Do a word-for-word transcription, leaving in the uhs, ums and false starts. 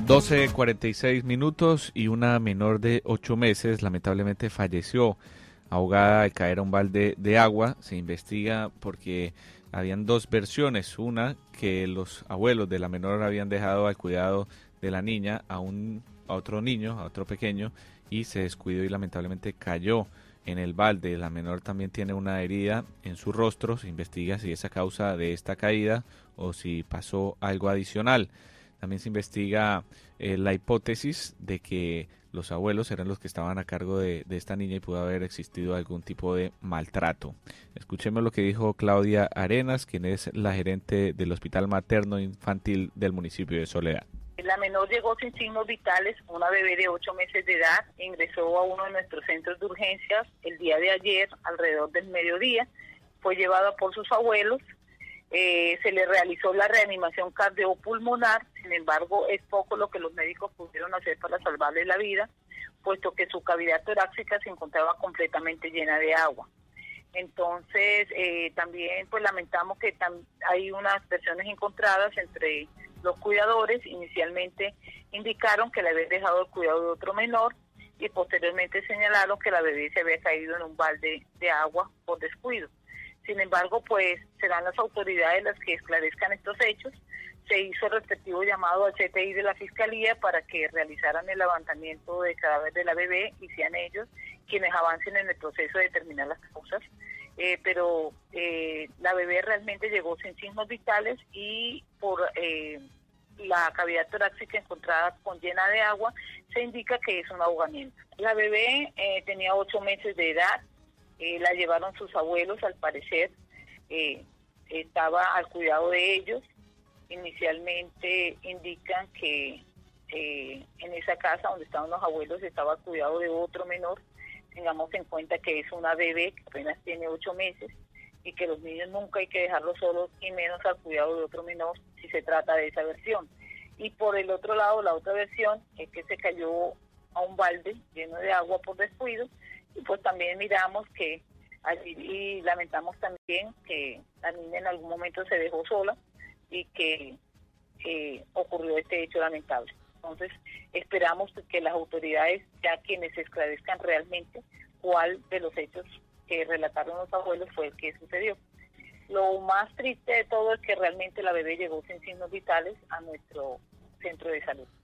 doce cuarenta y seis minutos y una menor de ocho meses lamentablemente falleció ahogada al caer a un balde de agua. Se investiga porque habían dos versiones, una que los abuelos de la menor habían dejado al cuidado de la niña a un a otro niño, a otro pequeño, y se descuidó y lamentablemente cayó en el balde. La menor también tiene una herida en su rostro. Se investiga si es a causa de esta caída o si pasó algo adicional. También se investiga eh, la hipótesis de que los abuelos eran los que estaban a cargo de, de esta niña y pudo haber existido algún tipo de maltrato. Escuchemos lo que dijo Claudia Arenas, quien es la gerente del Hospital Materno Infantil del municipio de Soledad. La menor llegó sin signos vitales, una bebé de ocho meses de edad, ingresó a uno de nuestros centros de urgencias el día de ayer, alrededor del mediodía, fue llevada por sus abuelos, eh, se le realizó la reanimación cardiopulmonar. Sin embargo, es poco lo que los médicos pudieron hacer para salvarle la vida, puesto que su cavidad torácica se encontraba completamente llena de agua. Entonces, eh, también pues lamentamos que tam- hay unas versiones encontradas entre los cuidadores. Inicialmente indicaron que le había dejado el cuidado de otro menor y posteriormente señalaron que la bebé se había caído en un balde de agua por descuido. Sin embargo, pues serán las autoridades las que esclarezcan estos hechos. Se hizo el respectivo llamado al C T I de la Fiscalía para que realizaran el levantamiento del cadáver de la bebé y sean ellos quienes avancen en el proceso de determinar las causas. Eh, pero eh, la bebé realmente llegó sin signos vitales y por eh, la cavidad torácica encontrada con llena de agua, se indica que es un ahogamiento. La bebé eh, tenía ocho meses de edad, eh, la llevaron sus abuelos, al parecer eh, estaba al cuidado de ellos. Inicialmente indican que eh, en esa casa donde estaban los abuelos estaba al cuidado de otro menor. Tengamos en cuenta que es una bebé que apenas tiene ocho meses y que los niños nunca hay que dejarlos solos y menos al cuidado de otro menor si se trata de esa versión. Y por el otro lado, la otra versión es que se cayó a un balde lleno de agua por descuido y pues también miramos que allí y lamentamos también que la niña en algún momento se dejó sola y que eh, ocurrió este hecho lamentable. Entonces, esperamos que las autoridades, ya quienes esclarezcan realmente cuál de los hechos que relataron los abuelos fue el que sucedió. Lo más triste de todo es que realmente la bebé llegó sin signos vitales a nuestro centro de salud.